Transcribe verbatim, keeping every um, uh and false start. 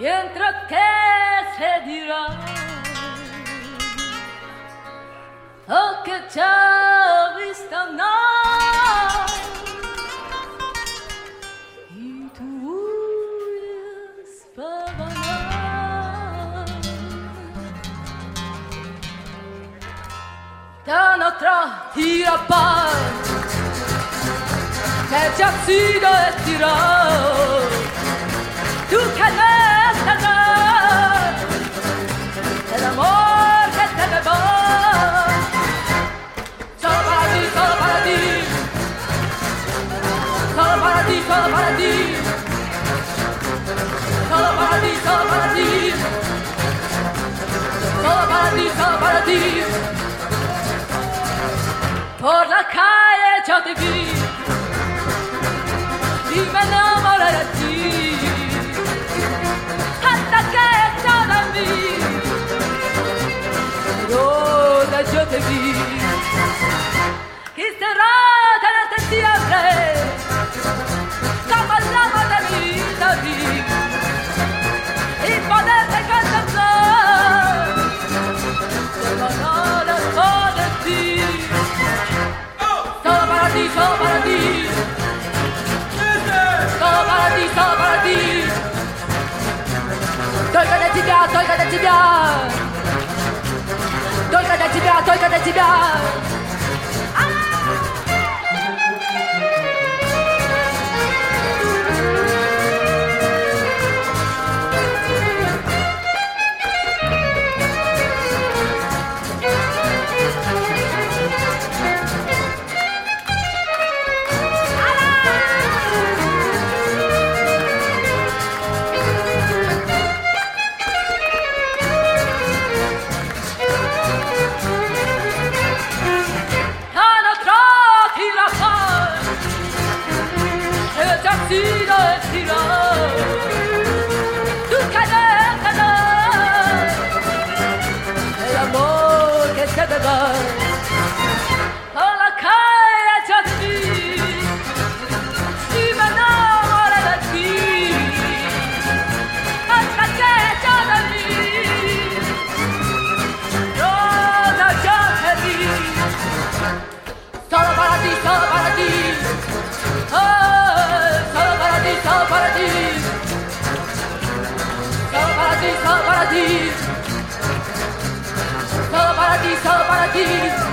mientras que se dirá oh que ci ha visto no y tu spavanar da nostra tira par che ci ha sido e tirò tu che ne sarai dell'amor che te ne va solo paradis, solo paradis solo paradis, solo paradis solo paradis, solo paradis solo paradis, solo paradis por la calle yo te vi y me enamoré de ti hasta que yo te vi Rosa yo te vi y cerrada tenerte siempre como el amor de mi vida y poderte contemplar como no lo puedo decir solo para ti, solo para ti solo para ti, solo para ti только для тебя, только для тебя только для тебя, только для тебя tiro e tiro tu cadena el amor que se te va con la calle yo te vi y me enamoré de ti hasta que yo te vi Rosa yo te vi solo para ti, solo para ti oh solo para ti, solo para ti solo para ti, solo para ti solo para ti, solo para ti